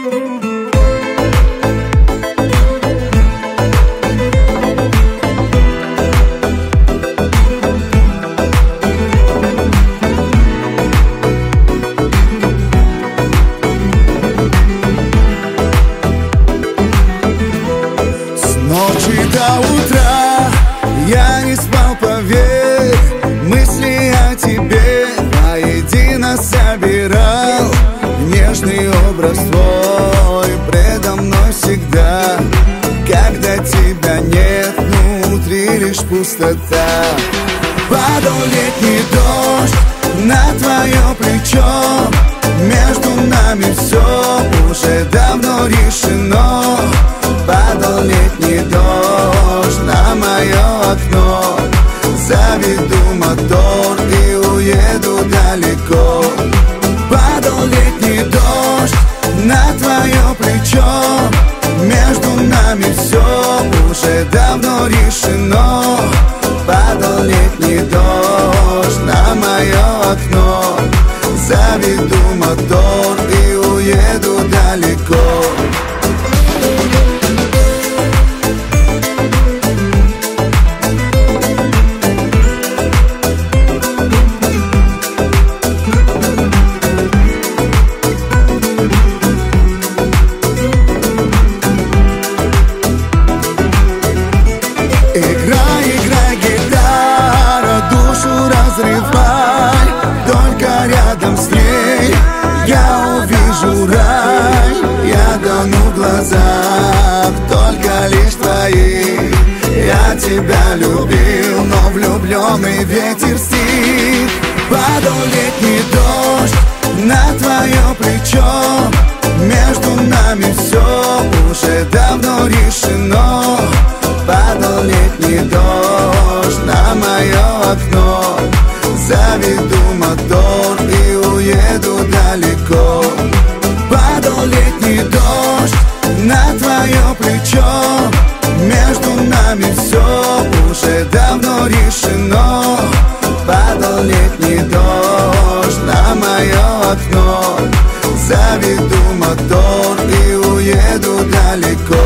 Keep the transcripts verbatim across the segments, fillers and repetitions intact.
До утра я не спал, поверь. Мысли о тебе воедино собирал. Нежный образ твой предо мной всегда. Когда тебя нет, внутри лишь пустота. Падал летний дождь на твое плечо. Между нами все уже давно решено. Падал летний дождь на мое окно. Заведу мотор и уеду далеко. Падал летний дождь на твое плечо. Между нами все уже давно решено. Падал летний дождь на мое окно. Заведу мотор и уеду далеко. Играй, играй, гитара, душу разрывай. Только рядом с ней я увижу рай. Я тону в глазах, только лишь твои. Я тебя любил, но влюбленный ветер стих. Падал летний дождь на твое плечо. Между нами все уже давно решено. Падал летний дождь на мое окно. Заведу мотор и уеду далеко. Падал летний дождь на твое плечо. Между нами все уже давно решено. Падал летний дождь на мое окно. Заведу мотор и уеду далеко.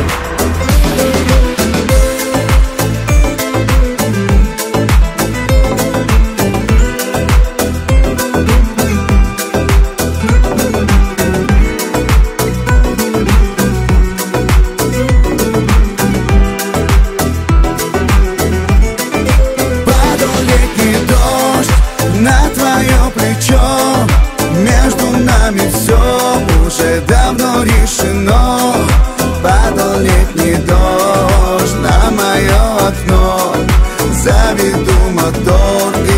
На твое плечо. Между нами все уже давно решено. Падал летний дождь на мое окно. Заведу мотор